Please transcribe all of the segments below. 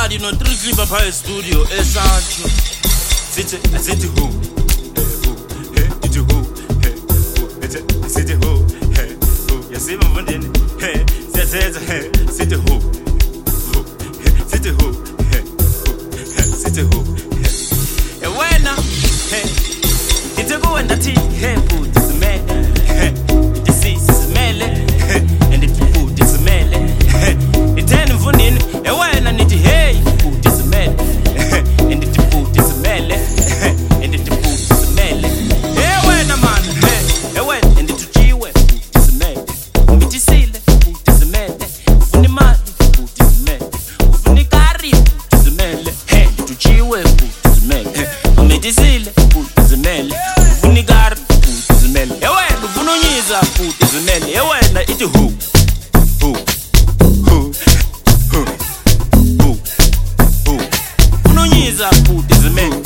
somebody no 3 clip by studio Sancho. City who? Hey, did you who? Hey, who? City who? Hey, who? You see my money? Hey, hey, city who? City who? Hey, city who? Hey, when now? Hey, did you go and that hey, put this man? Hey, this is smell and it put this smell. Hey, it ain't funny. Hey, when I need to hey, put this smell and it put this smell and it put this smell. Hey, when a man, hey, when and it to chill put this smell. Me to seal put this smell. Funny man put this smell. Funny carry put this smell. Hey, to chill put this smell. Me to seal put this smell. Funny gar put this smell. Hey, when funny nyiza put this smell. Hey, when it who? Unonyiza put this man.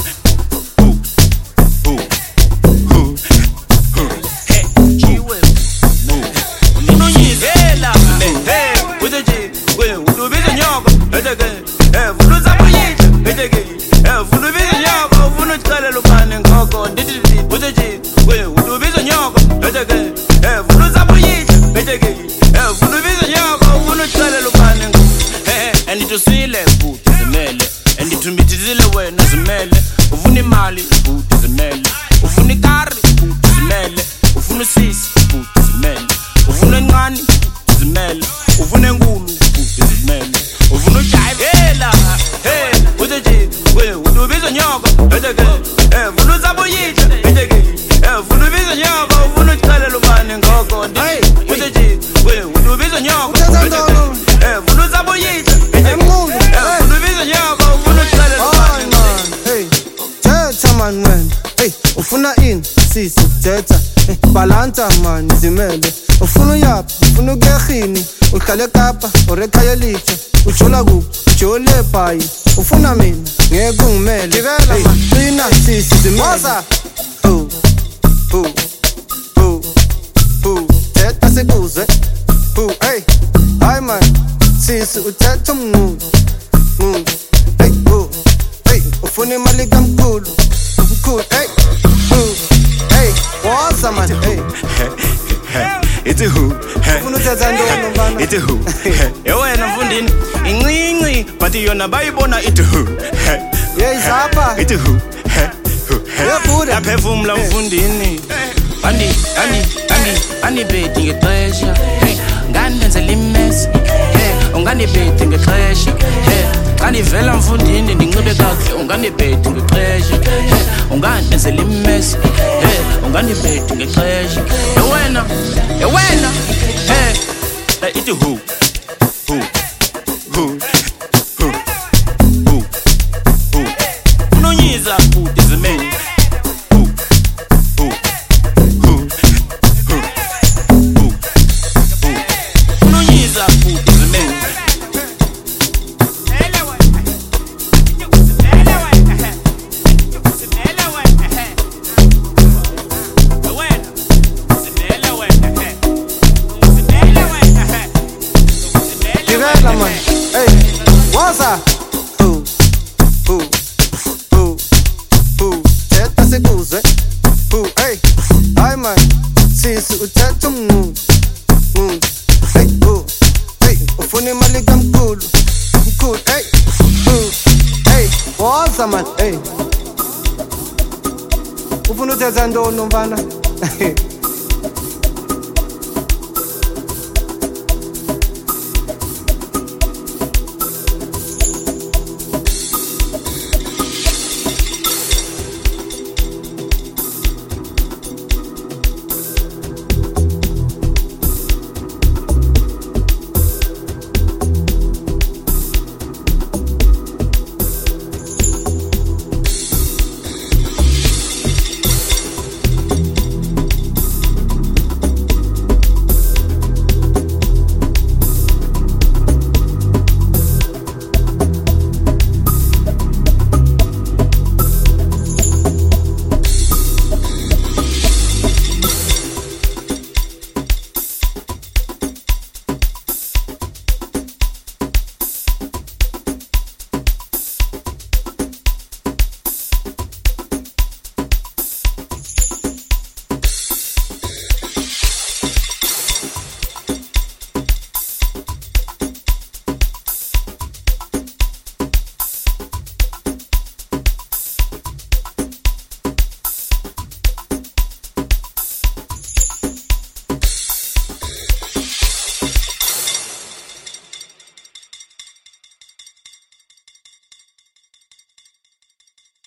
Hey, chiwe. Unonyiza hela. Hey, uzeje. We udubiza nyoko. Eteke. Vunuza boyita. Eteke. Vunubiza nyoko. Vunuchale lupane ngoko. Didi. Uzeje. We udubiza nyoko. Eteke. Vunuza boyita. Eteke. Vunubiza nyoko. Vunuchale lupane ngoko. And it usile put the mele. And it umitizile wena zimele. Ufuni mali put the mele. Ufuni kari put the mele. Ufuni sisi put the mele. Ufuni ngani put the mele. Ufuni ngulu put the mele. Ufuni jive hela. Hey, uzeje, we udubiza nyoko. Eteke, ufuni zaboyita. Eteke, ufuni biza nyoko. Ufuni chale lupane ngoko. Uzeje, we udubiza nyoko. Eteke, ufuni zaboyita. Man when hey ufuna in sisi thetha balanta man izimele ufuna yap ufuna ukuyahini uhlale kapha orekhaya licho ujola ku ujole bhayi ufuna mina ngeke ungimele thina sisi zimoza thetha sikuze hey hayi man sisi uthetha umnqulu hey ufuna imali kamkhulu cool, hey, hey, what's up, man? Hey, it's a who, it's a who. You ain't a funding, English, but you're not by bona, it's a who. Yes, Papa, it's a who. I pay for my funding. Annie betting a treasure. Hey, Gandans a limes. Hey, Ungani betting a treasure. Hey. Kani vela mfundini ngincube kakhe unganibhethi ngexesha ungani enzela imesi ungani bhethi ngexesha wena ithi who unonyiza futhi zimeni unonyiza futhi zimeni man. Hey, what's up? Thetha sikuze. Hey, hayi man. Sisi uthetha umnqulu. Hey, ufuna imali kamkhulu. Hey, hey, what's up man? Hey. Ufuna uthetha ntoni mfana?